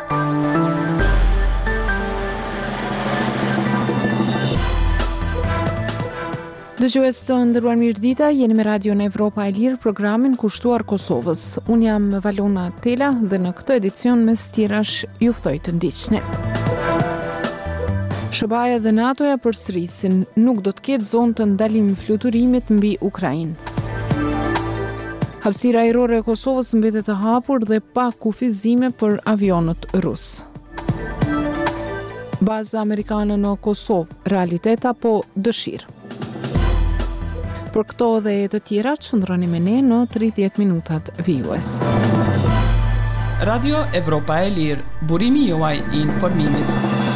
Dëgjues të nderuar mirëdita, jeni me Radion Evropa e Lirë, programin kushtuar Kosovës. Unë jam Valona Tela dhe në këtë edicion mes tjerash ju ftoj të ndiqni. SBA dhe NATO-ja përsërisin, nuk do të ketë zonë të ndalim fluturimit mbi Ukrainë. Hapësira ajrore e Kosovës mbetet e hapur dhe pa kufizime për avionët rus. Baza amerikane në Kosovë, realitet apo dëshirë? Për këto dhe të tjera, qëndroni me ne në 30 minutat vijues. Radio Evropa e Lirë, burimi juaj i informimit.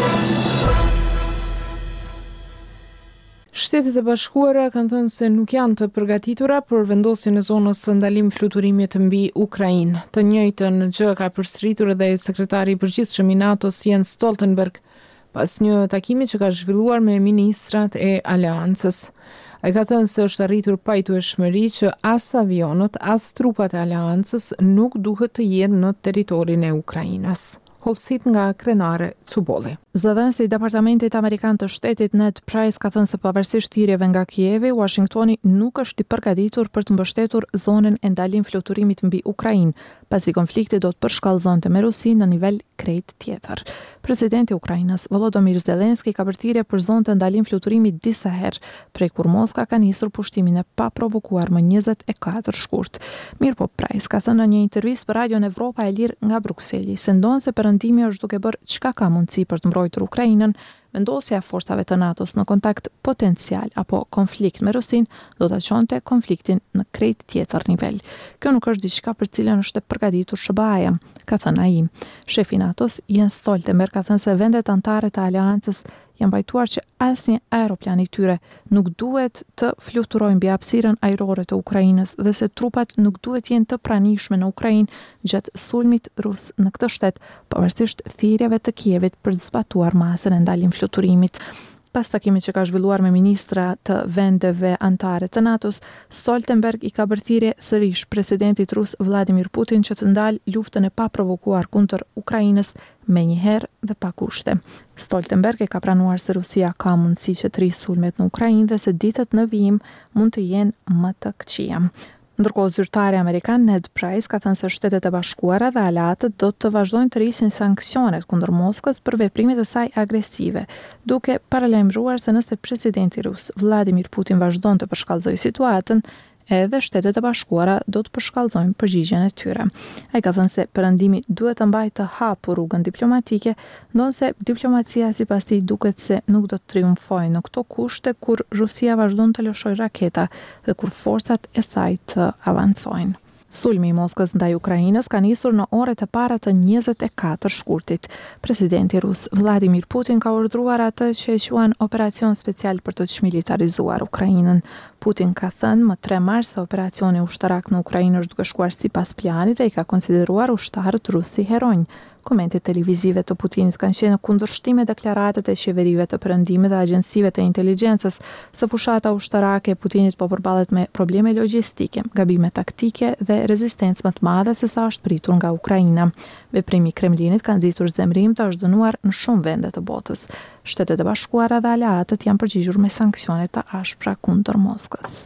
Shtetet e Bashkuara kanë thënë se nuk janë të përgatitura për vendosjen e zonës së ndalim fluturimit mbi Ukrainë. Të njëjtën gjë ka përsëritur edhe sekretari i përgjithshëm i NATO-s Jens Stoltenberg pas një takimi që ka zhvilluar me ministrat e aleancës. Ai ka thënë se është arritur pajtueshmëri që as avionët, as trupat e aleancës nuk duhet të jenë në territorin e Ukrainës. Hollësit nga Krenare Cubolli. Zëdhënësi i Departamentit Amerikan të Shtetit Ned Price ka thënë se pavarësisht thirrjeve nga Kijevi, Washingtoni nuk është i përgatitur për të mbështetur zonën e ndalim fluturimit mbi Ukrainë, pasi konflikti do të përshkallëzonte me Rusinë në nivel krejt tjetër. Presidenti i Ukrainës, Volodymyr Zelensky, ka bërë thirrje për zonë të ndalim fluturimit disa herë, prej kur Moska ka nisur pushtimin e paprovokuar më 24 shkurt. Mirpo Price ka thënë në një intervistë për Radion Evropa e Lirë nga Brukseli se ndonse perëndimi është duke bërë çka ka mundësi për të mbrojtur Ukrainën, vendosja e forcave të NATO-s në kontakt potencial apo konflikt me Rusinë do ta çonte konfliktin në krejt tjetër nivel. Kjo nuk është diçka për cilën është e përgatitur SBA-ja, ka thënë ai. Shefi i NATO-s Jens Stoltenberg ka thënë se vendet anëtare të aleancës janë bajtuar që asnjë aeroplan i tyre nuk duhet të fluturojë mbi hapësirën ajrore të Ukrainës dhe se trupat nuk duhet jenë të pranishme në Ukrainë gjatë sulmit rus në këtë shtet, pavarësisht thirrjeve të Kijevit për të zbatuar masën e ndalim fluturimit. Pas takimit që ka zhvilluar me ministra të vendeve anëtare të NATO-s, Stoltenberg i ka bërë thirrje sërish presidentit rus Vladimir Putin që të ndalë luftën e paprovokuar kundër Ukrainës menjëherë dhe pa kushte. Stoltenberg e ka pranuar se Rusia ka mundësi që të rrisë sulmet në Ukrainë dhe se ditët në vijim mund të jenë më të këqija. Ndërkohë zyrtari amerikan Ned Price ka thënë se Shtetet e Bashkuara dhe aleatët do të vazhdojnë të rrisin sanksionet kundër Moskës për veprimet e saj agresive, duke paralajmëruar se nëse presidenti rus Vladimir Putin vazhdon të përshkallëzojë situatën, edhe Shtetet e Bashkuara do të përshkallëzojnë përgjigjen e tyre. Ai ka thënë se perëndimi duhet të mbajë të hapur rrugën diplomatike, ndonse diplomacia sipas tij duket se nuk do të triumfojë në këto kushte kur Rusia vazhdon të lëshojë raketa dhe kur forcat e saj të avancojnë. Sulmi i Moskës ndaj Ukrainës ka nisur në orët e para të 24 shkurtit. Presidenti rus Vladimir Putin ka urdhëruar atë që e quajnë operacion special për të çmilitarizuar Ukrainën. Putin ka thënë më 3 mars se operacioni ushtarak në Ukrainë është duke shkuar sipas planit dhe i ka konsideruar ushtarët rusë si heronj. Komentet televizive të Putinit kanë qenë në kundërshtim me deklaratat e qeverive të perëndimit dhe agjencive të inteligjencës se fushata ushtarake e Putinit po përballet me probleme logjistike, gabime taktike dhe rezistencë më të madhe se sa është pritur nga Ukraina. Veprimi i Kremlinit ka nxitur zemrim të është dënuar në shumë vende të botës. Shtetet e Bashkuara dhe aleatët janë përgjigjur me sanksione të ashpra kundër Moskës.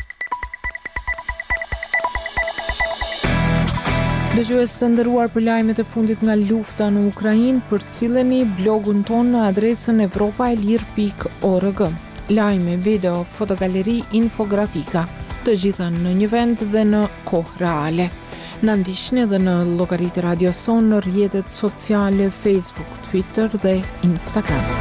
Dëgjues të nderuar, për lajmet e fundit nga lufta në Ukrainë, përcilleni blogun ton në adresën evropaelir.org. Lajme, video, fotogaleri, infografika, të gjitha në një vend dhe në kohë reale. Na ndiqni edhe në llogaritë Radio Son në rrjetet sociale Facebook, Twitter dhe Instagram.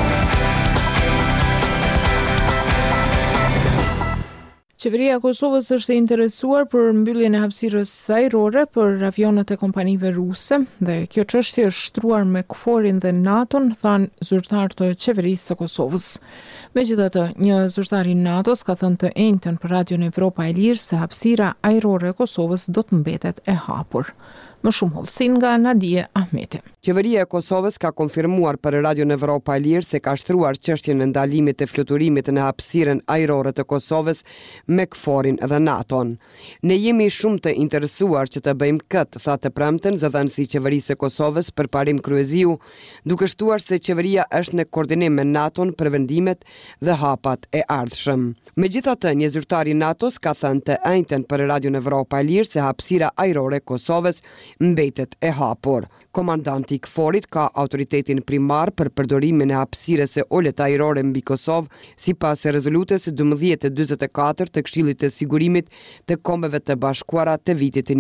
Qeveria e Kosovës është e interesuar për mbylljen e hapësirës ajrore për avionët e kompanive ruse dhe kjo çështje është shtruar me KFOR-in dhe NATO-n, thanë zyrtar të qeverisë së Kosovës. Megjithatë, një zyrtar i NATO-s ka thënë të njëjtën për Radion Evropa e Lirë se hapësira ajrore e Kosovës do të mbetet e hapur. Më shumë hollësi nga Nadije Ahmeti. Qeveria e Kosovës ka konfirmuar për Radion Evropa e Lirë se ka shtruar çështjen e ndalimit të fluturimit në hapësirën ajrore të Kosovës me KFOR-in dhe NATO-n. Ne jemi shumë të interesuar që të bëjmë këtë, tha të premten zëdhënësi i qeverisë së Kosovës përparim kryeziu, duke shtuar se qeveria është në koordinim me NATO-n për vendimet dhe hapat e ardhshëm. Megjithatë, një zyrtar i NATO-s ka thënë të njëjtën për Radio Evropa e Lirë se hapësira ajrore e Kosovës mbetet e hapur. Komandanti i KFOR-it ka autoritetin primar për përdorimin e hapësirës së olet ajrore mbi Kosovë, sipas rezolutës 1244 të Këshillit të Sigurimit të Kombeve të Bashkuara të vitit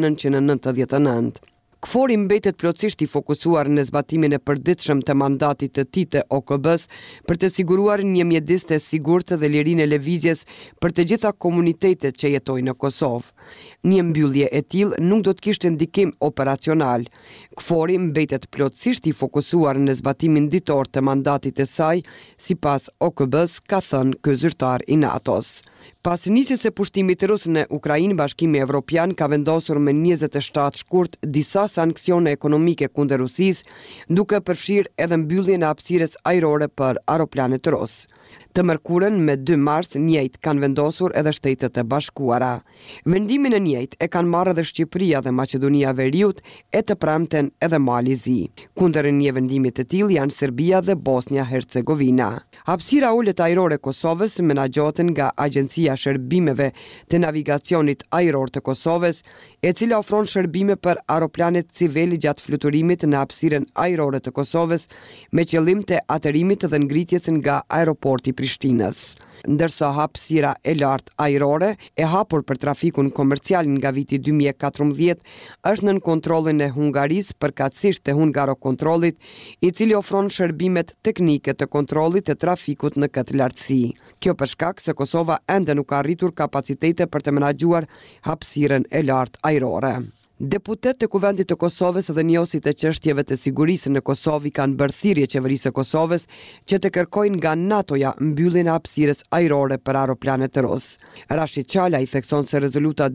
1999. KFOR-i mbetet plotësisht i fokusuar në zbatimin e përditshëm të mandatit të tij të OKB-s për të siguruar një mjedis të sigurt dhe lirinë e lëvizjes për të gjitha komunitetet që jetojnë në Kosovë. Një mbyllje e tillë nuk do të kishte ndikim operacional. KFOR-i mbetet plotësisht i fokusuar në zbatimin ditor të mandatit të saj, sipas OKB-s, ka thënë ky zyrtar i NATO-s. Pas nisjes së pushtimit rus në Ukrainë, Bashkimi Evropian ka vendosur me 27 shkurt disa sanksione ekonomike kundër Rusisë, duke përfshirë edhe mbylljen e hapësirës ajrore për aeroplanet rus. Të mërkurën me 2 mars njëjtë kanë vendosur edhe Shtetet e Bashkuara. Vendimin e njëjtë e kanë marrë edhe Shqipëria dhe Maqedonia e Veriut, e të premten edhe Mali Zi. Kundër një vendimi të tillë janë Serbia dhe Bosnia-Hercegovina. Hapësira ulet ajrore e Kosovës menaxhohet nga Agjencia e Shërbimeve të Navigacionit Ajror të Kosovës, e cila ofron shërbime për aeroplanet civil gjatë fluturimit në hapësirën ajrore të Kosovës me qëllim të atërimit dhe ngritjes nga aeroporti Prishtinës. Ndërsa hapësira e lartë ajrore e hapur për trafikun komercial nga viti 2014 është nën kontrollin e Hungarisë, përkatësisht të Hungarokontrollit, i cili ofron shërbimet teknike të kontrollit të trafikut në këtë lartësi. Kjo për shkak se Kosova ende nuk ka arritur kapacitete për të menaxhuar hapësirën e lartë ajrore. Deputet të Kuvendit të Kosovës dhe njohësit e çështjeve të sigurisë në Kosovë kanë bërë thirrje qeverisë së Kosovës që të kërkojnë nga NATO-ja mbylljen e hapësirës ajrore për aeroplanet rus. Rashid Çala i thekson se rezoluta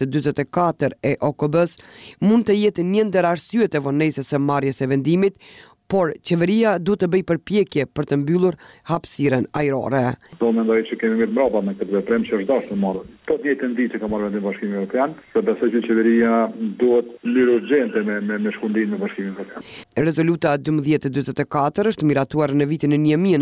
1244 e OKB-s mund të jetë një ndër arsyet e vonesës së marrjes së vendimit, por qeveria duhet të bëjë përpjekje për të mbyllur hapësirën ajrore. Do mendoj që kemi mirë mbrapa me këtë veprim që është dashur marrë. Po ditën ditë që ka marrë vendim Bashkimi Evropian, se besoj që qeveria duhet lirë urgjente me shkundimin me Bashkimin Evropian. Rezoluta 1244 është miratuar në vitin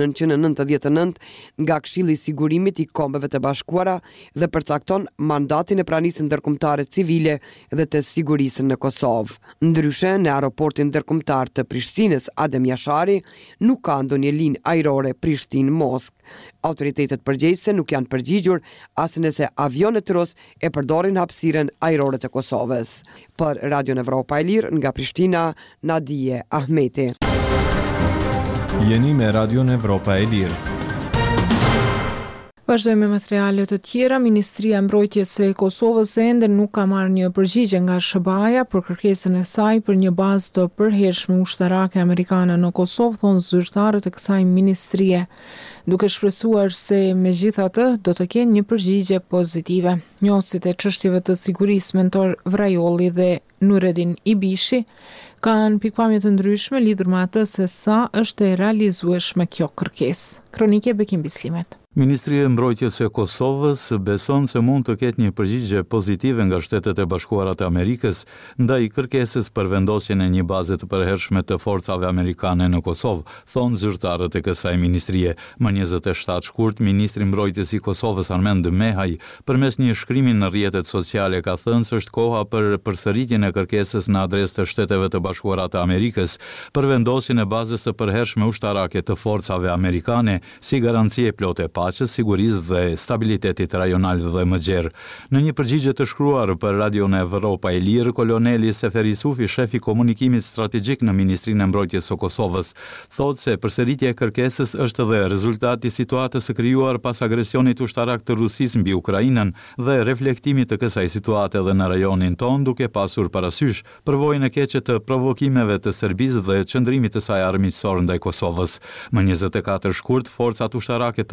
1999 nga Këshilli i Sigurimit i Kombeve të Bashkuara dhe përcakton mandatin e pranisë ndërkombëtare civile dhe të sigurisë në Kosovë. Ndryshe, në aeroportin ndërkombëtar të Prishtinës Adem Jashari nuk ka ndonjë linjë ajrore Prishtinë-Moskë. Autoritetet përgjegjëse nuk janë përgjigjur as nëse avionet rus e përdorin hapësirën ajrore të Kosovës. Për Radio Evropa e Lirë nga Prishtina, Nadije Ahmeti. Jeni me Radio Evropa e Lirë. Vazhdojmë me materiale të tjera. Ministria e Mbrojtjes së Kosovës ende nuk ka marrë një përgjigje nga SBA-ja për kërkesën e saj për një bazë të përhershme ushtarake amerikane në Kosovë, thonë zyrtarët e kësaj ministrie, duke shpresuar se megjithatë do të kenë një përgjigje pozitive. Njohësit e çështjeve të sigurisë Mentor Vrajolli dhe Nureddin Ibishi kanë pikpamje të ndryshme lidhur me atë se sa është e realizueshme kjo kërkesë. Kronike Bekim Bislimet. Ministria e Mbrojtjes së Kosovës beson se mund të ketë një përgjigje pozitive nga Shtetet e Bashkuara të Amerikës ndaj kërkesës për vendosjen e një baze të përhershme të forcave amerikane në Kosovë, thonë zyrtarët e kësaj ministrie. Më 27 shkurt, ministri i Mbrojtjes i Kosovës Armend Mehaj, përmes një shkrimi në rrjetet sociale, ka thënë se është koha për përsëritjen e kërkesës në adresë të Shteteve të Bashkuara të Amerikës për vendosjen e bazës të përhershme ushtarake të forcave amerikane si garanci e plotë paqes, sigurisë dhe stabilitetit rajonal dhe më gjerë. Në një përgjigje të shkruar për Radio Evropa e Lirë, koloneli Seferi Sufi, shefi komunikimit strategjik në Ministrinë e Mbrojtjes së Kosovës, thotë se përsëritja e kërkesës është dhe rezultati i situatës së krijuar pas agresionit ushtarak të Rusisë mbi Ukrainën dhe reflektimit të kësaj situate edhe në rajonin tonë, duke pasur parasysh përvojën e keqe të provokimeve të Serbisë dhe qëndrimit të saj armiqësor ndaj Kosovës. Më 24 shkurt, forcat ushtarake të Federatës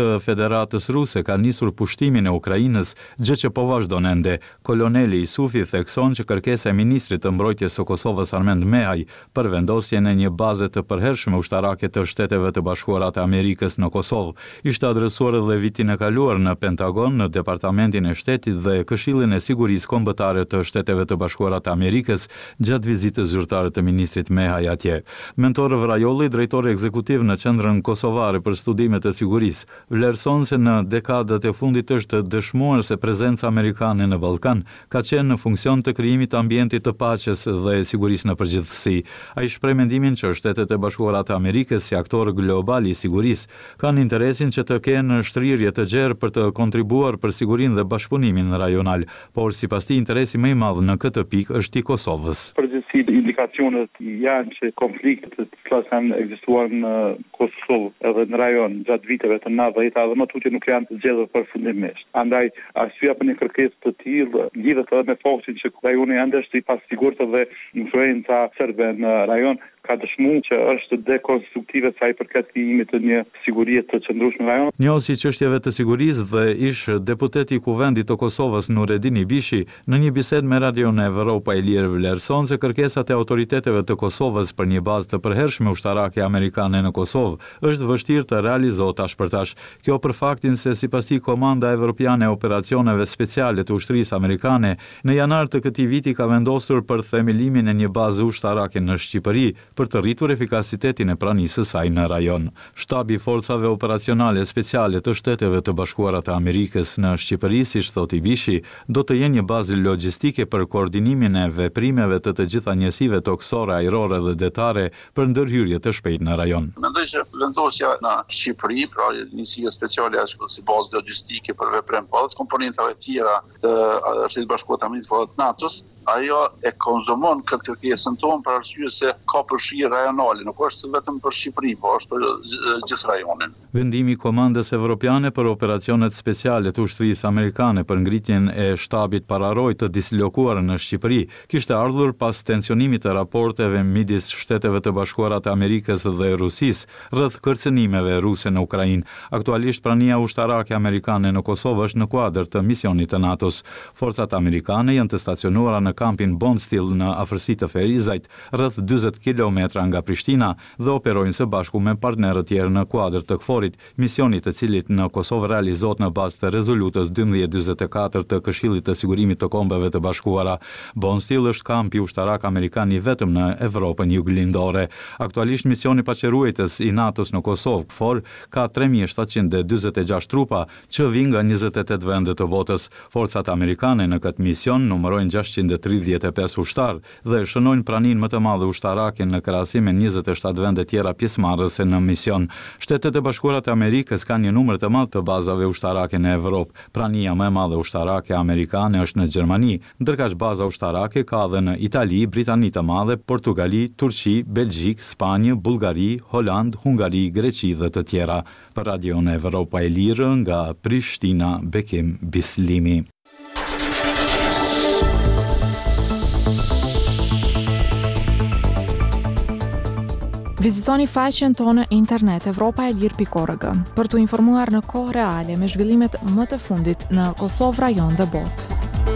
Federatës Ruse ka nisur pushtimin e Ukrainës, gjë që po vazhdon ende. Koloneli Isufi thekson që kërkesa e ministrit të mbrojtjes së Kosovës Armend Mehaj për vendosjen e një baze të përhershme ushtarake të Shteteve të Bashkuara të Amerikës në Kosovë ishte adresuar edhe vitin e kaluar në Pentagon, në Departamentin e Shtetit dhe Këshillin e Sigurisë Kombëtare të Shteteve të Bashkuara të Amerikës gjatë vizitës zyrtare të ministrit Mehaj atje. Mentor Vrajolli, drejtori ekzekutiv në Qendrën Kosovare për Studime të Sigurisë, vlerëson se në dekadat e fundit është dëshmuar se prezenca amerikane në Ballkan ka qenë në funksion të krijimit të ambientit të paqes dhe sigurisë në përgjithësi. Ai shpreh mendimin që Shtetet e Bashkuara të Amerikës si aktor global i sigurisë kanë interesin që të kenë shtrirje të gjerë për të kontribuar për sigurinë dhe bashkëpunimin rajonal, por sipas tij interesi më i madh në këtë pikë është i Kosovës. Indikacionet janë që konfliktet të cilat kanë ekzistuar në Kosovë edhe në rajon gjatë viteve të 90-ta dhe më tutje nuk janë zgjedhur përfundimisht. Andaj arsyeja për një kërkesë të tillë lidhet edhe me faktin që rajoni ende është i pasigurt dhe influenca serbe në rajon ka dëshmuar që është dekonstruktive sa i përket krijimit të një sigurie të qëndrueshme në rajon. Njohësi çështjeve të sigurisë dhe ish deputeti i Kuvendit të Kosovës Nuredini Bishi në një bisedë me Radion Evropa e Lirë vlerëson se kërkesat e autoriteteve të Kosovës për një bazë të përhershme ushtarake amerikane në Kosovë është vështirë të realizohet tash për tash. Kjo për faktin se sipas tij Komanda Evropiane e Operacioneve Speciale të Ushtrisë Amerikane në janar të këtij viti ka vendosur për themelimin e një baze ushtarake në Shqipëri për të rritur efikasitetin e pranisë së saj në rajon. Shtabi i Forcave Operacionale Speciale të Shteteve të Bashkuara të Amerikës në Shqipëri, siç thotë Bishi, do të jenë një bazë logjistike për koordinimin e veprimeve të të gjitha njësive toksore, ajrore dhe detare për ndërhyrje të shpejtë në rajon. Mendoj që vendosja në Shqipëri, pra njësia speciale ashtu si bazë logjistike për veprim pas komponentave tjera të Shtetit Bashkuar të Amerikës dhe NATO-s, ajo e konzumon këtë kërkesën tonë për arsye se ka përfshirje rajonale, nuk është vetëm për Shqipëri, por është për gjithë rajonin. Vendimi i Komandës Evropiane për Operacionet Speciale të Ushtrisë Amerikane për ngritjen e shtabit pararoj të dislokuar në Shqipëri kishte ardhur pas tensionimit të raporteve midis Shteteve të Bashkuara të Amerikës dhe Rusisë rreth kërcënimeve ruse në Ukrainë. Aktualisht prania ushtarake amerikane në Kosovë është në kuadër të misionit të NATO-s. Forcat amerikane janë të stacionuara në kampin Bondsteel në afërsi të Ferizajt, rreth 40 kilometra nga Prishtina dhe operojnë së bashku me partnerët tjerë në kuadër të KFOR-it, misionit të cilit në Kosovë realizohet në bazë të rezolutës 1244 të Këshillit të Sigurimit të Kombeve të Bashkuara. Bondsteel është kampi ushtarak amerikan i vetëm në Evropën juglindore. Aktualisht misioni paqëruesës i NATO-s në Kosovë, KFOR, ka 3746 trupa që vijnë nga 28 vende të botës. Forcat amerikane në këtë mision numërojnë 635 ushtar dhe shënojnë praninë më të madhe ushtarake në krahasim me 27 vende tjera pjesëmarrëse në mision. Shtetet e Bashkuara të Amerikës kanë një numër të madh të bazave ushtarake në Evropë. Prania më e madhe ushtarake amerikane është në Gjermani, ndërkaq baza ushtarake ka edhe në Itali, Britani të Madhe, Portugali, Turqi, Belgjik, Spanjë, Bullgari, Holand, Hungari, Greqi dhe të tjera. Për Radion Evropa e Lirë nga Prishtina, Bekim Bislimi. Vizitoni faqen tonë internet evropaelir.org për të informuar në kohë reale me zhvillimet më të fundit në Kosovë, rajon dhe botë.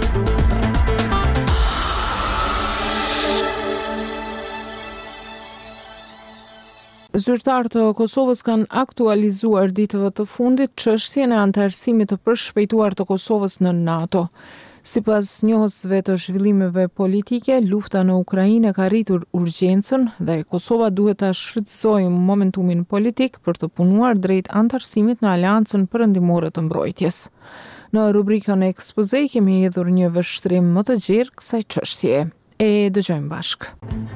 Zyrtarët të Kosovës kanë aktualizuar ditëve të fundit çështjen e anëtarësimit të përshpejtuar të Kosovës në NATO. Sipas njohësve të zhvillimeve politike, lufta në Ukrainë ka rritur urgjencën dhe Kosova duhet ta shfrytëzojë momentumin politik për të punuar drejt anëtarësimit në Aleancën Perëndimore të Mbrojtjes. Në rubrikën e ekspoze kemi hedhur një vështrim më të gjerë kësaj çështjeje. E dëgjojmë bashkë.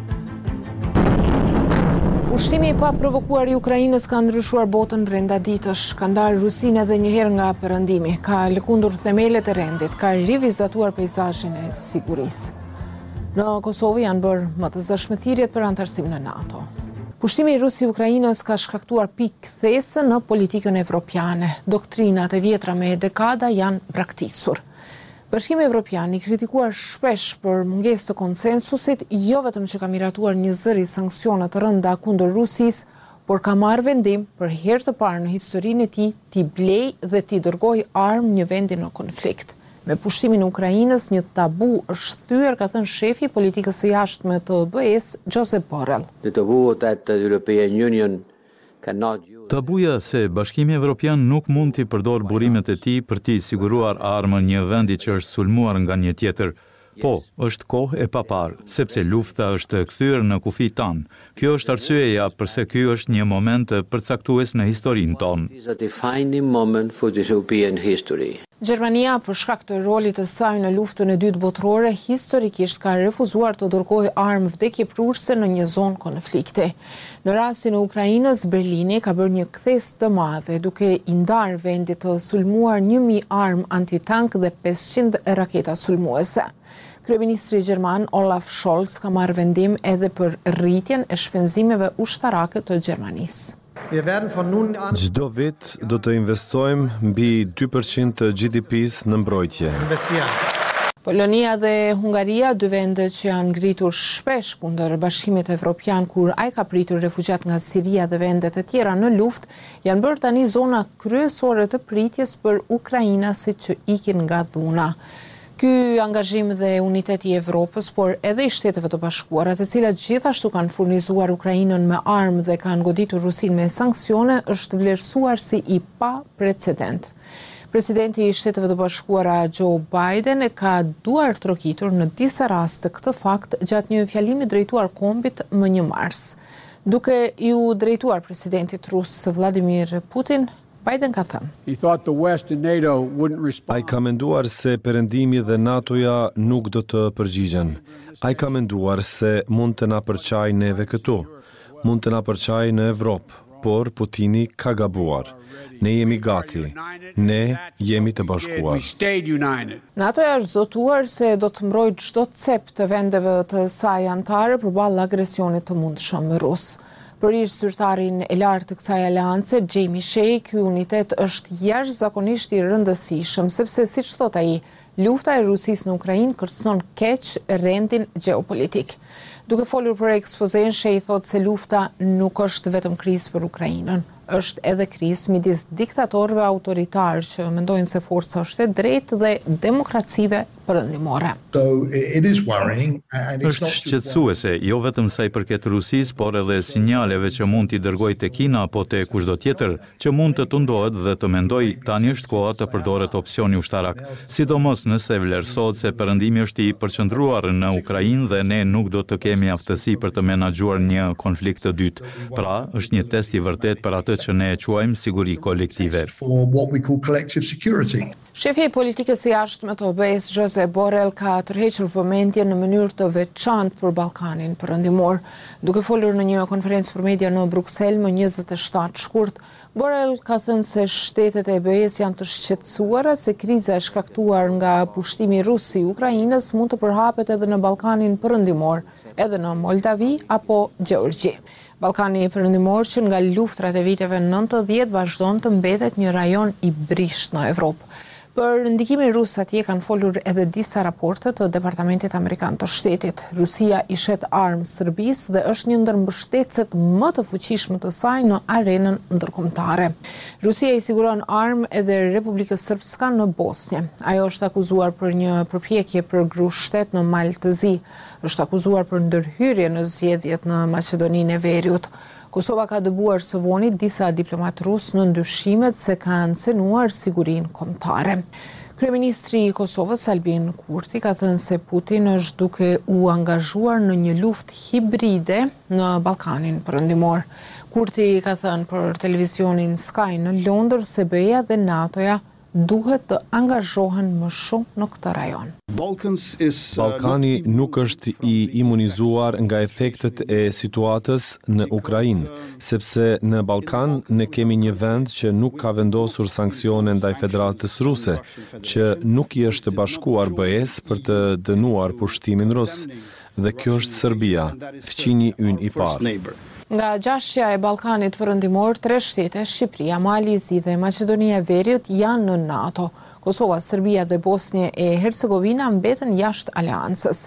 Pushtimi i paprovokuar i Ukrainës ka ndryshuar botën brenda ditësh, ka ndarë Rusinë edhe një herë nga perëndimi, ka lëkundur themelet e rendit, ka rivizatuar peizazhin e sigurisë. Në Kosovë janë bërë më të zëshme thirrjet për anëtarësim në NATO. Pushtimi i Rusë i Ukrainës ka shkaktuar pikëthesë në politikën evropiane. Doktrinat e vjetra me dekada janë braktisur. Bashkimi Evropian i kritikuar shpesh për mungesë të konsensusit, jo vetëm që ka miratuar një zëri sanksione të rënda kundër Rusisë, por ka marrë vendim për herë të parë në historinë e tij t'i blej dhe t'i dërgojë armë një vendi në konflikt. Me pushtimin e Ukrainës, një tabu është thyer, ka thënë shefi i politikës së jashtme të BE-s, Josep Borrell. Tabuja se Bashkimi Evropian nuk mund t'i përdor burimet e tij për t'i siguruar armën një vendi që është sulmuar nga një tjetër. Po, është kohë e paparë, sepse lufta është kthyer në kufi tanë. Kjo është arsyeja pse ky është një moment përcaktues në historinë tonë. Gjermania, për shkak të rolit të saj në luftën e dytë botërore, historikisht ka refuzuar të dërgojë armë vdekjeprurëse në një zonë konflikti. Në rastin e Ukrainës, Berlini ka bërë një kthes të madhe, duke i ndarë vendit të sulmuar 1000 armë antitank dhe 500 raketa sulmuese. Kryeministri gjerman Olaf Scholz ka marrë vendim edhe për rritjen e shpenzimeve ushtarake të Gjermanisë. Çdo vit do të investojmë mbi 2% të GDP-s në mbrojtje. Polonia dhe Hungaria, dy vende që janë ngritur shpesh kundër Bashkimit Evropian kur ai ka pritur refugjat nga Siria dhe vendet e tjera në luftë, janë bërë tani zona kryesore të pritjes për ukrainasit që ikin nga dhuna. Ky angazhim dhe uniteti i Evropës, por edhe i Shteteve të Bashkuara, të cilat gjithashtu kanë furnizuar Ukrainën me armë dhe kanë goditur Rusinë me sanksione, është vlerësuar si i pa precedent. Presidenti i Shteteve të Bashkuara Joe Biden e ka duar trokitur në disa raste këtë fakt gjatë një fjalimi drejtuar kombit më 1 mars. Duke ju drejtuar presidentit rus Vladimir Putin, Biden ka thënë. Ai ka menduar se Perëndimi dhe NATO-ja nuk do të përgjigjen. Ai ka menduar se mund të na përçaj neve këtu, mund të na përçaj në Evropë, por Putini ka gabuar. Ne jemi gati, ne jemi të bashkuar. NATO-ja është zotuar se do të mbrojë çdo cep të vendeve të saj anëtare përballë agresionit të mundshëm rus. Për ish zyrtarin e lartë të kësaj aleance, Jamie Shea, ky unitet është jashtëzakonisht i rëndësishëm, sepse siç thot ai, lufta e Rusisë në Ukrainë kërcënon keq rendin gjeopolitik. Duke folur për ekspozen, Shea thot se lufta nuk është vetëm krizë për Ukrainën, është edhe krizë midis diktatorëve autoritarë që mendojnë se forca është e drejtë dhe demokracive perëndimore. Është shqetësuese, jo vetëm sa i përket Rusisë, por edhe sinjaleve që mund t'i dërgojë te Kina apo te kushdo tjetër që mund të tundohet dhe të mendoj tani është koha të përdoret opsioni ushtarak, sidomos nëse vlerësohet se perëndimi është i përqendruar në Ukrainë dhe ne nuk do të kemi aftësi për të menaxhuar një konflikt të dytë. Pra, është një test i vërtet për atë që ne e quajmë siguri kolektive. Shefi i politikës së jashtme të BE-s Josep Borrell ka tërhequr vëmendjen në mënyrë të veçantë për Ballkanin perëndimor. Duke folur në një konferencë për media në Bruksel më 27 shkurt, Borrell ka thënë se shtetet e BE-s janë të shqetësuara se kriza e shkaktuar nga pushtimi rus i Ukrainës mund të përhapet edhe në Ballkanin perëndimor, edhe në Moldavi apo Gjeorgji. Ballkani perëndimor që nga luftrat e viteve 90 vazhdon të mbetet një rajon i brisht në Evropë. Për ndikimin rus atje kanë folur edhe disa raporte të Departamentit Amerikan të Shtetit. Rusia i shet armë Serbisë dhe është një ndër mbështetësit më të fuqishëm të saj në arenën ndërkombëtare. Rusia i siguron armë edhe Republikës Srpska në Bosnjë. Ajo është akuzuar për një përpjekje për grushtet në Maltëzi. Është akuzuar për ndërhyrje në zgjedhjet në Maqedoninë e Veriut. Kosova ka dëbuar së voni disa diplomat rus në ndyshimet se kanë cenuar sigurinë kombëtare. Kryeministri i Kosovës Albin Kurti ka thënë se Putin është duke u angazhuar në një luftë hibride në Ballkanin perëndimor. Kurti ka thënë për televizionin Sky në Londër se BE-ja dhe NATO-ja duhet të angazhohen më shumë në këtë rajon. Ballkani nuk është i imunizuar nga efektet e situatës në Ukrainë, sepse në Ballkan ne kemi një vend që nuk ka vendosur sanksione ndaj Federatës Ruse, që nuk i është bashkuar BE-s për të dënuar pushtimin rus. Dhe kjo është Serbia, fëmijë ynë i parë. Nga gjashja e Ballkanit perëndimor, 3 shtete, Shqipëria, Malizi dhe Maqedonia e Veriut janë në NATO. Kosova, Serbia dhe Bosnjë e Hercegovina mbeten jashtë aleancës.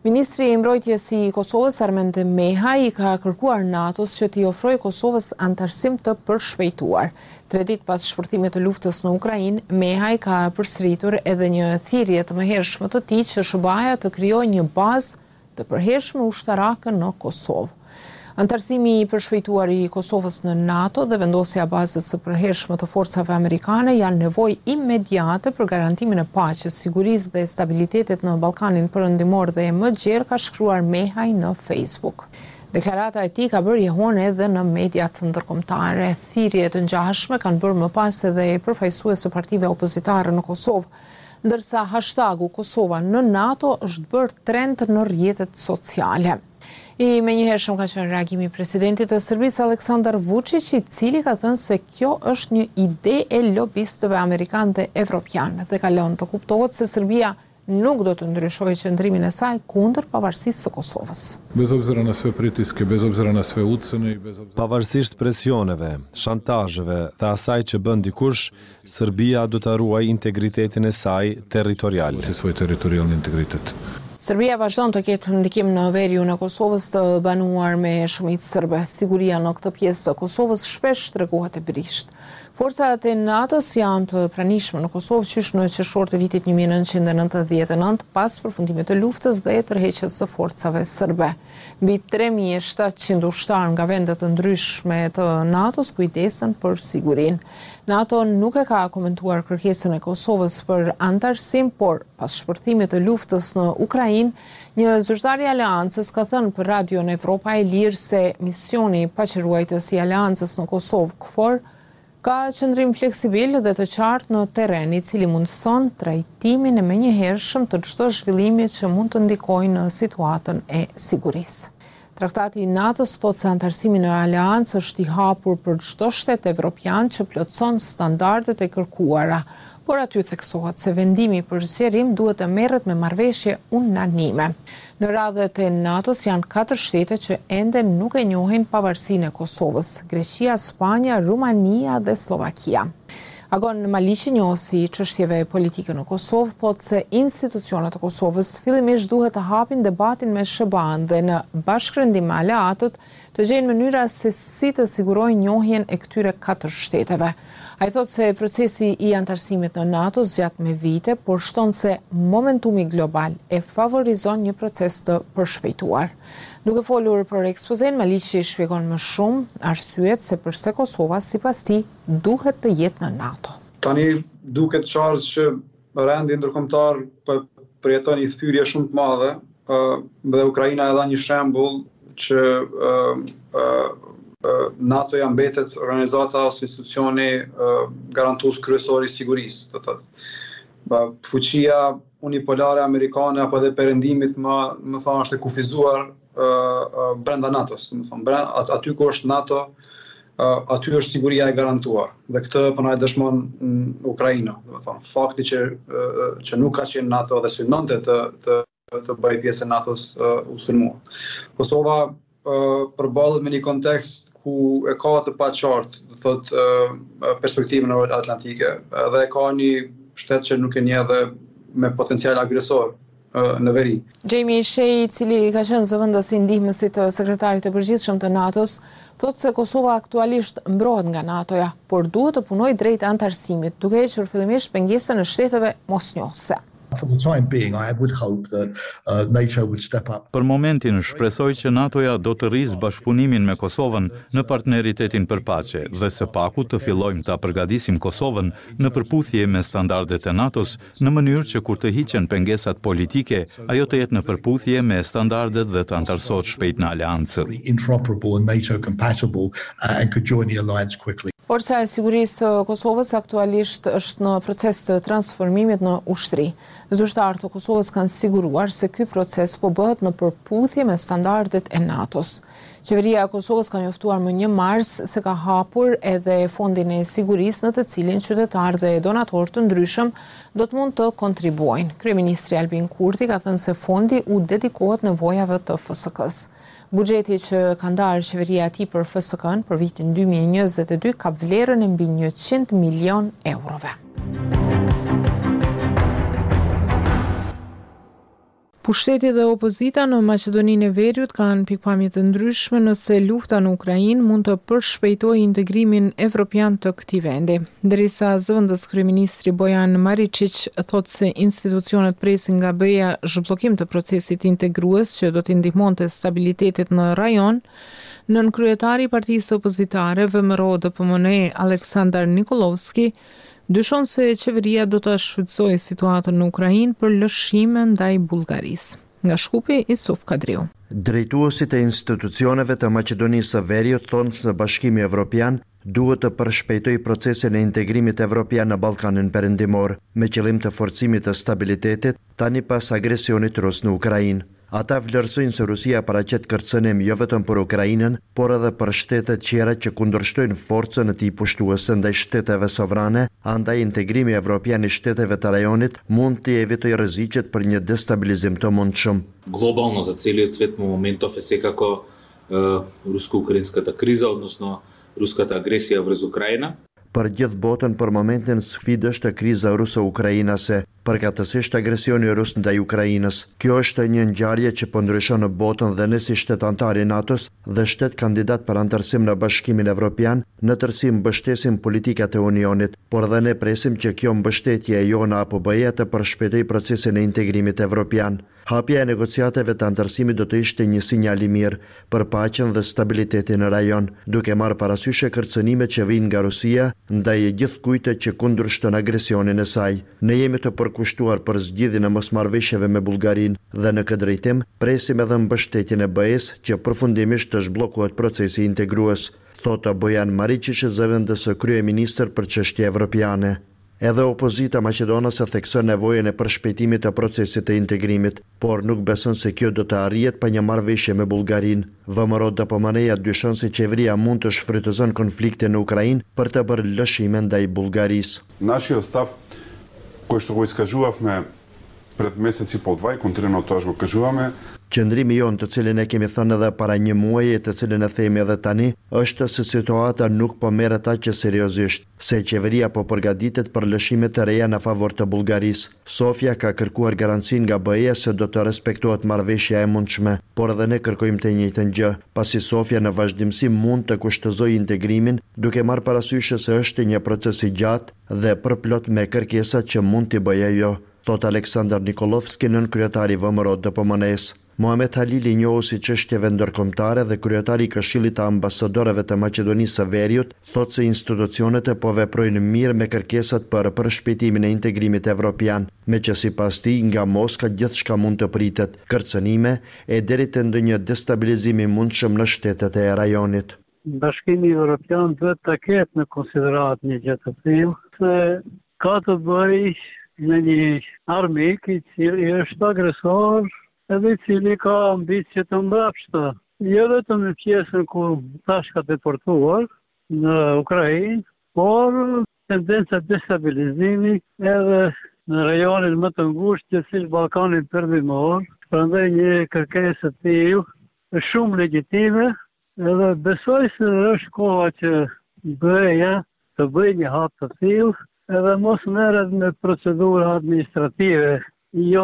Ministri i mbrojtjes i Kosovës Armend Mehaj i ka kërkuar NATO-s që t'i ofrojë Kosovës antarësim të përshpejtuar. 3 ditë pas shpërthimit të luftës në Ukrainë, Mehaj ka përsëritur edhe një thirrje të mëhershme të tij që SBA-ja të krijojë një bazë të përhershme ushtarake në Kosovë. Antarësimi i përshpejtuar i Kosovës në NATO dhe vendosja bazës së përhershme të forcave amerikane janë nevojë imediate për garantimin e paqes, sigurisë dhe stabilitetit në Ballkanin Perëndimor dhe më gjerë, ka shkruar Mehaj në Facebook. Deklarata e tij ka bërë jehon edhe në mediat ndërkombëtare. Thirrje të ngjashme kanë bërë më pas edhe përfaqësues të partive opozitare në Kosovë, ndërsa hashtagu Kosova në NATO është bërë trend në rrjetet sociale. I menjëhershëm ka qenë reagimi i presidentit të Serbisë Aleksandar Vučić, i cili ka thënë se kjo është një ide e lobistëve amerikanë dhe evropianë dhe ka lënë të kuptohet se Serbia nuk do të ndryshojë qëndrimin e saj kundër pavarësisë së Kosovës. Bez obzira na sve pritiske, bez obzira na sve ucene i bez obzira... Pavarësisht presioneve, shantazheve dhe asaj që bën dikush, Serbia do të ruajë integritetin e saj territorial. Svoj territorialni integritet. Serbia vazhdon të ketë ndikim në veriun e Kosovës të banuar me shumicë serbe. Siguria në këtë pjesë të Kosovës shpesh tregohet e brisht. Forcat e NATO-s janë të pranishme në Kosovë qysh në qershor të vitit 1999 pas përfundimit të luftës dhe tërheqjes së forcave serbe. Mbi 3700 ushtarë nga vende të ndryshme të NATO-s kujdesen për sigurinë. NATO nuk e ka komentuar kërkesën e Kosovës për antarësim, por pas shpërthimit të luftës në Ukrainë, një zyrtar i aleancës ka thënë për Radion Evropa e Lirë se misioni paqëruajtës i aleancës në Kosovë, KFOR, ka qëndrim fleksibil dhe të qartë në terren, i cili mundëson trajtimin e menjëhershëm të çdo zhvillimi që mund të ndikojë në situatën e sigurisë. Traktati i NATO-s thotë se antarësimi në aleancë është i hapur për çdo shtet evropian që plotëson standardet e kërkuara, por aty theksohet se vendimi për zgjerim duhet të merret me marrëveshje unanime. Në radhët e NATO-s janë 4 shtete që ende nuk e njohin pavarësinë e Kosovës: Greqia, Spanja, Rumania dhe Slovakia. Agon Maliqi, njohësi i çështjeve politike në Kosovë, thotë se institucionet e Kosovës fillimisht duhet të hapin debatin me SBA-n dhe në bashkërendim me aleatët të gjejnë mënyra se si të sigurojnë njohjen e këtyre 4 shteteve. Ai thotë se procesi i antarësimit në NATO zgjat me vite, por shton se momentumi global e favorizon një proces të përshpejtuar. Duke folur për ekspozen, Maliqi shpjegon më shumë arsyet se pse Kosova sipas tij duhet të jetë në NATO. Tani duket qartë që rendi ndërkombëtar përjeton një thyrje shumë të madhe dhe Ukraina e dha një shembull që NATO-ja mbetet organizata ose institucioni garantues kryesor i sigurisë, do të thotë. Fuqia unipolare amerikane apo edhe perëndimit më thonë është e kufizuar brenda NATO-s, aty ku është NATO, aty është siguria e garantuar. Dhe këtë po na e dëshmon Ukraina, do të thonë, fakti që nuk ka qenë NATO dhe synonte të bëjë pjesë e NATO-s u sulmua. Kosova përballet me një kontekst ku e ka të paqartë, do thotë, perspektivën atlantike dhe ka një shtet që nuk e njeh dhe me potencial agresor në veri. Jamie Shea, i cili ka qenë zëvendës i ndihmësit të sekretarit të përgjithshëm të NATO-s, thotë se Kosova aktualisht mbrohet nga NATO-ja, por duhet të punojë drejt antarësimit, duke hequr fillimisht pengesën e shteteve mosnjohëse. For the time being, I would hope that NATO would step up. Për momentin shpresoj që NATO-ja do të rrisë bashkëpunimin me Kosovën në partneritetin për paqe dhe së paku të fillojmë ta përgatisim Kosovën në përputhje me standardet e NATO-s në mënyrë që kur të hiqen pengesat politike, ajo të jetë në përputhje me standardet dhe të antarësohet shpejt në aleancë. Interoperable and NATO compatible and could join the alliance quickly. Forca e sigurisë së Kosovës aktualisht është në proces të transformimit në ushtri. Zyrtarët e Kosovës kanë siguruar se ky proces po bëhet në përputhje me standardet e NATO-s. Qeveria e Kosovës ka njoftuar më 1 mars se ka hapur edhe fondin e sigurisë në të cilin qytetarë dhe donatorë të ndryshëm do të mund të kontribuojnë. Kryeministri Albin Kurti ka thënë se fondi u dedikohet nevojave të FSK-s. Buxheti që ka ndarë qeveria e tij për FSK-n për vitin 2022 ka vlerën e mbi 100 milion eurove. Pushteti dhe opozita në Maqedoninë e Veriut kanë pikpamje të ndryshme nëse lufta në Ukrainë mund të përshpejtojë integrimin evropian të këtij vendi. Ndërsa zëvendës kryeministri Bojan Maričić thotë se institucionet presin nga BE-ja zhbllokim të procesit integrues që do t'i ndihmonte stabilitetit në rajon, nënkryetari i partisë opozitare VMRO-DPMNE Aleksandar Nikolovski dyshon se qeveria do të shfrytësojë situatën në Ukrainë për lëshime ndaj Bullgarisë. Nga Shkupi, Isuf Kadriu. Drejtuesit e institucioneve të Maqedonisë së Veriut thonë se Bashkimi Evropian duhet të përshpejtojë procesin e integrimit evropian në Ballkanin Perëndimor, me qëllim të forcimit të stabilitetit tani pas agresionit rus në Ukrainë. Ata vlerësojnë se Rusia paraqet kërcënim jo vetëm për Ukrainën, por edhe për shtetet tjera që kundërshtojnë forcën e tij pushtuese ndaj shteteve sovrane, andaj integrimi evropian i shteteve të rajonit mund të evitojë rreziqet për një destabilizim të mundshëm. Globalno za целиот свет во моментов е секако руско-украинската криза, односно руската агресија врз Украина. Për gjithë botën për momentin sfidë është kriza ruso-ukrainase, përkatësisht agresioni rus ndaj Ukrainës. Kjo është një ngjarje që po ndryshon në botën dhe ne si shtet antar i NATO-s dhe shtet kandidat për antarësim në Bashkimin Evropian, në tërësi mbështesim politikat e Unionit, por dhe ne presim që kjo mbështetje e jona apo BE të përshpejtojë procesin e integrimit evropian. Hapja e negociateve të antarësimit do të ishte një sinjal i mirë për paqen dhe stabilitetin në rajon, duke marrë parasysh kërcënimet që vijnë nga Rusia ndaj gjithkujt që kundërshton agresionin e saj. Ne jemi të përkushtuar për zgjidhjen e mosmarrëveshjeve me Bullgarinë dhe në këtë drejtim presim edhe mbështetjen e BE-s që përfundimisht të zhbllokohet procesi integrues, thotë Bojan Maričić, zëvendës kryeministër për çështje evropiane. Edhe opozita maqedonase thekson nevojën e përshpejtimit të procesit të integrimit, por nuk beson se kjo do të arrihet pa një marrëveshje me Bullgarinë. VMRO-DPMNE dyshon se qeveria mund të shfrytëzon konfliktin në Ukrainë për të bërë lëshime ndaj Bullgarisë. Нашиот став, кој што го искажувавме пред месец и пол два и континуирано тоа го кажуваме. Qëndrimi jonë, të cilin e kemi thënë edhe para një muaji, të cilin e themi edhe tani, është se situata nuk po merret aq seriozisht, se qeveria po përgatitet për lëshime të reja në favor të Bullgarisë. Sofia ka kërkuar garancinë nga BE se do të respektohet marrëveshja e mundshme, por edhe ne kërkojmë të njëjtën gjë, pasi Sofia në vazhdimsi mund të kushtozojë integrimin, duke marrë parasysh se është një proces i gjatë dhe përplot me kërkesat që mund t'i bëjë ajo, thot Aleksandar Nikolovski, nënkryetari i VMRO-DPMNE-s. Mohamed Halili njohu si çështjeve ndërkombëtare dhe kryetari i Këshillit të Ambasadorëve të Maqedonisë së Veriut, thotë se institucionet po veprojnë mirë me kërkesat për përshpejtimin e integrimit evropian, meqë sipas tij nga Moska gjithçka mund të pritet, kërcënime e deri te ndonjë destabilizim i mundshëm në shtetet e rajonit. Bashkimi Evropian duhet ta ketë në konsiderat një gjë të tillë, se ka të bëjë me një armik i cili është agresor edhe i cili ka ambicje të mbrapshta. Jo vetëm në pjesën ku tash ka deportuar në Ukrainë, por tendenca destabilizimi edhe në rajonin më të ngushtë që është Ballkani Perëndimor. Prandaj një kërkesë e tillë është shumë legjitime, edhe besoj se është koha që BE-ja të bëjë një hap të tillë, edhe mos merret me procedura administrative, jo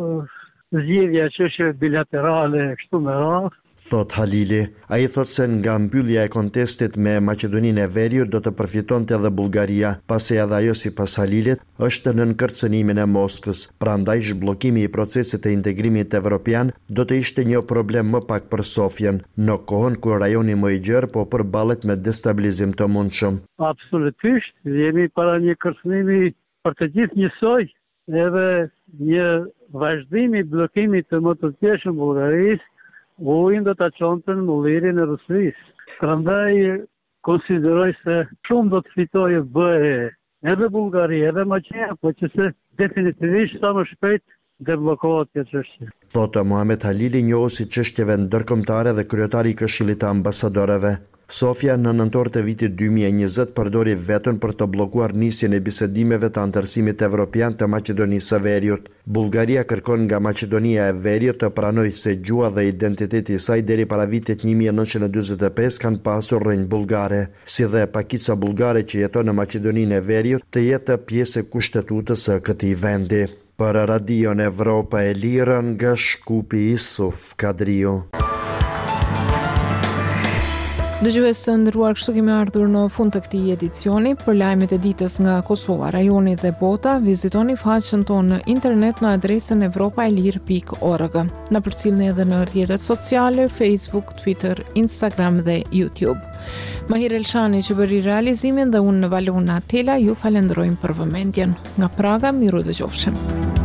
zgjidhja çështje bilaterale kështu me radhë. Thot Halili, ai thotë se nga mbyllja e kontestit me Maqedoninë e Veriut do të përfitonte edhe Bullgaria, pasi edhe ajo sipas Halilit është nën kërcënimin e Moskës. Prandaj zhbllokimi i procesit të integrimit evropian do të ishte një problem më pak për Sofjen, në kohën kur rajoni më i gjerë po përballet me destabilizim të mundshëm. Absolutisht, jemi para një kërcënimi për të gjithë njësoj, edhe një vazhdimi bllokimit të më të thjeshtë Bullgarisë, ujnë do të çonte në mullirin e Rusisë. Prandaj konsideroj se shumë do të fitojë BE, edhe Bullgaria, edhe Maqedonia, po që se definitivisht sa më shpejt deblokohet kjo çështje. Thotë Mohamed Halili, njohu si çështjeve ndërkombëtare dhe kryetari i Këshillit të Ambasadorëve. Sofia në nëntor të vitit 2020 përdori vetën për të bllokuar nisjen e bisedimeve të antarësimit evropian të Maqedonisë së Veriut. Bullgaria kërkon nga Maqedonia e Veriut të pranojë se gjuha dhe identiteti i saj deri para vitit 1945 kanë pasur rrënjë bullgare, si dhe pakica bullgare që jeton në Maqedoninë e Veriut të jetë pjesë e kushtetutës së këtij vendi. Për Radion Evropa e Lirë nga Shkupi Isuf Kadriu. Dëgjues të nderuar, kështu kemi ardhur në fund të këtij edicioni. Për lajmet e ditës nga Kosova, rajoni dhe bota, vizitoni faqen tonë në internet në adresën evropaelir.org. Na përcjellni edhe në rrjetet sociale, Facebook, Twitter, Instagram dhe YouTube. Mahir Elshani që bëri realizimin dhe unë në Valona Tela ju falenderojmë për vëmendjen. Nga Praga, miru dëgjofshim.